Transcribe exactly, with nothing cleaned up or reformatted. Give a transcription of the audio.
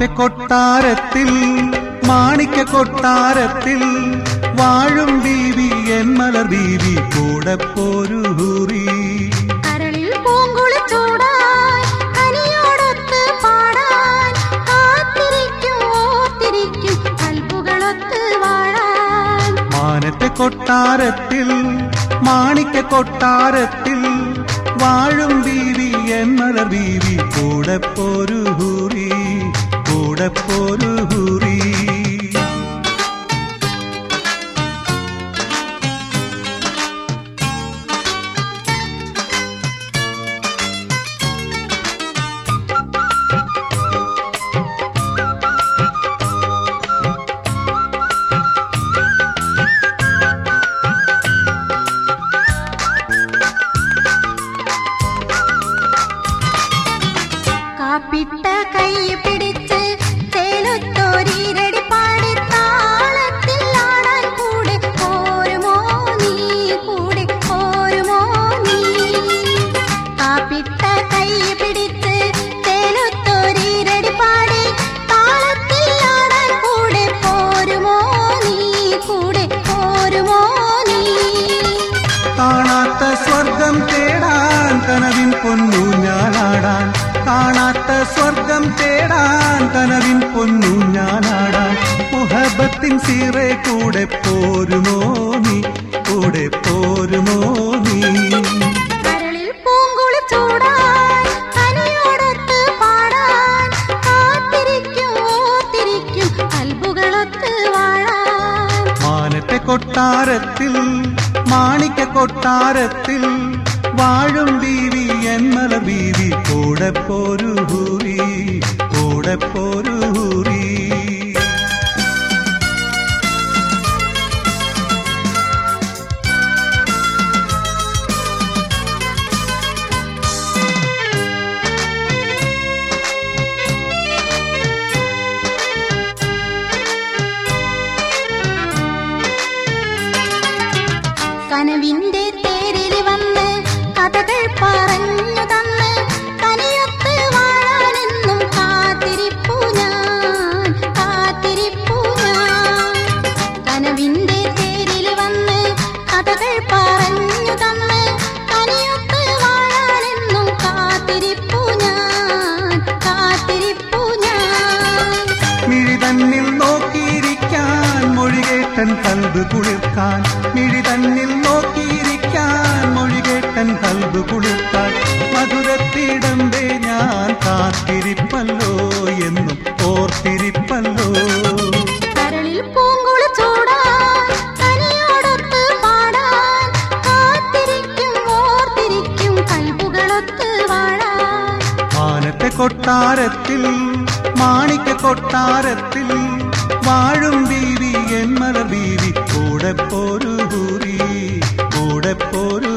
മാനത്തെ കൊട്ടാരത്തിൽ മാണിക്യ കൊട്ടാരത്തിൽ വാഴും ബീവി എൻ മലർ ബീവി കൂടെ പോരു ഹൂറി. കരളിൽ പൂങ്കുളിച്ചൂടാൻ കനിയോടൊത്ത് പാടാൻ കാത്തിരിക്കും ഓർത്തിരിക്കും കൽപ്പുകളൊത്ത് വാഴാൻ. മാനത്തെ കൊട്ടാരത്തിൽ മാണിക്യ കൊട്ടാരത്തിൽ വാഴും ബീവി എൻ മലർ ബീവി കൂടെ പോരു ഹൂറി കൂടെ പോരു ഹൂറി. കാപ്പിട്ട കൈ പിടിച്ച് ചേലൊത്തോരീരടി പാടി താളത്തിൽ ആടാൻ കൂടെ പോരുമോ നീ കൂടെ പോരുമോ നീ. കാപ്പിട്ട കൈ പിടിച്ച് ചേലൊത്തോരീരടി പാടി താളത്തിൽ ആടാൻ കൂടെ പോരുമോ നീ കൂടെ പോരുമോ നീ. കാണാത്ത സ്വർഗം തേടാൻ കനവിൻ പൊന്നു ഞാനാടാൻ കാണാത്ത സ്വർഗം തേടാൻ കനവിൻ പൊന്നു ഞാനാടാൻ. മുഹബത്തിൻ സീറെ കൂടെ പോരുമോ നീ കൂടെ പോരുമോ നീ. കരളിൽ പൂങ്കുളിച്ചൂടാൻ കനിയോടൊത്ത് പാടാൻ കാത്തിരിക്കും ഓർത്തിരിക്കും കൽപ്പുകളൊത്ത് വാഴാൻ. മാനത്തെ കൊട്ടാരത്തിൽ മാണിക്യ കൊട്ടാരത്തിൽ വാഴും ബീവി എൻ മലർ ബീവി കൂടെ പോരു ഹൂറി കൂടെ പോരു ഹൂറി. കനവിന്റെ തേരിൽ വന്ന് കഥകൾ പറഞ്ഞു തന്ന് കനിയൊത്ത് വാഴാനെന്നും കാത്തിരിപ്പു ഞാൻ കാത്തിരിപ്പു ഞാൻ. കനവിന്റെ തേരിൽ വന്ന് കഥകൾ പറഞ്ഞു തന്ന് കനിയൊത്ത് വാഴാനെന്നും കാത്തിരിപ്പു ഞാൻ കാത്തിരിപ്പു ഞാൻ. മിഴി തന്നിൽ നോക്കിയിരിക്കാൻ മൊഴികേട്ടൻ കൽബ് കുളിർക്കാൻ മിഴി തന്നിൽ നോക്കിയിരിക്കാൻ മൊഴികേട്ടൻ കൽബ് കുളിർക്കാൻ. മധുരത്തിടമ്പേ ഞാൻ കാത്തിരിപ്പല്ലോ എന്നും ഓർത്തിരിപ്പല്ലോ. കരളിൽ പൂങ്കുളിച്ചൂടാൻ കനിയോടൊത്ത് പാടാൻ കാത്തിരിക്കും ഓർത്തിരിക്കും കൽപ്പുകളൊത്ത് വാഴാൻ. മാനത്തെ കൊട്ടാരത്തിൽ മാണിക്യ കൊട്ടാരത്തിൽ വാഴും ബീവി എൻ മലർ ബീവി കൂടെ പോരു ഹൂറി കൂടെ പോരു